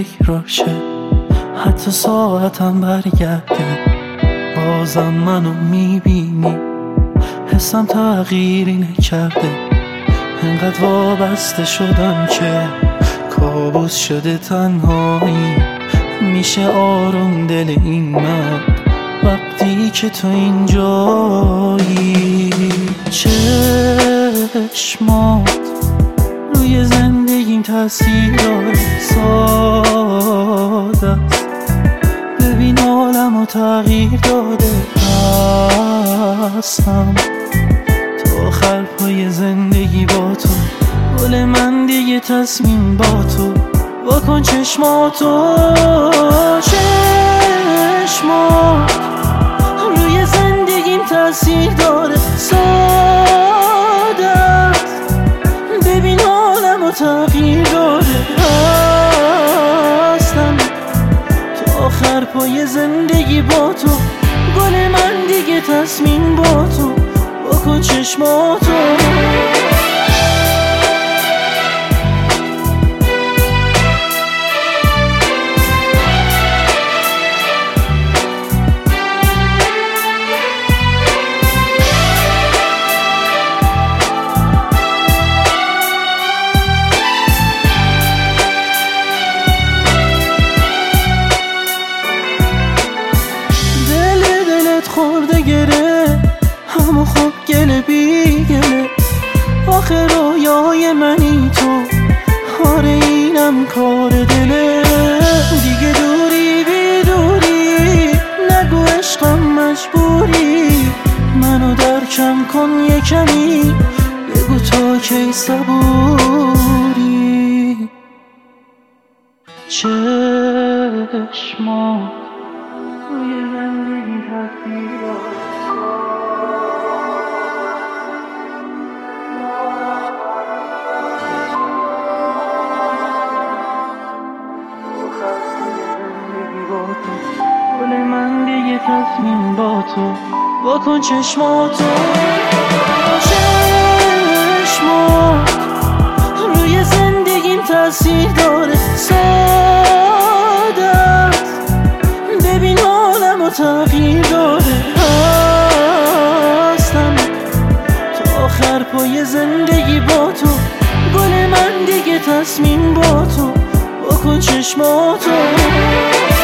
راشه، حتی ساعتم برگرده بازم منو میبینی. حسم تغییری نکرده، انقدر وابسته شدم که کابوس شده تنهایی. میشه آروم دل این مرد وقتی که تو اینجایی. چشمات روی زندگیم تاثیر داره، ساده است. ببین عالمو تغییر داده هستم تا آخر پای زندگی با تو. گل من دیگه تصمیم با تو، واکن چشماتو. چشمات روی زندگیم تاثیر داره، ساده است. ببین عالمو تغییر داده هستم تا آخر پای زندگی با تو. گل من دیگه تصمیم با تو، واکن چشماتو. خورده گره همو خوب گله بی گله، آخه رویای منی تو. آره اینم کار دله، دیگه دوری بی دوری نگو عشقم مجبوری. منو درکم کن یه کمی، بگو تا کی صبوری. چشمات روی زندگی تاثیر داره، گل من دیگه تصمیم با تو، واکن چشماتو. چشمات روی زندگیم تاثیر داره، ساده است. ببین عالمو تغییر داده هستم تا آخر پای زندگی با تو. گل من دیگه تصمیم با تو، واکن چشماتو.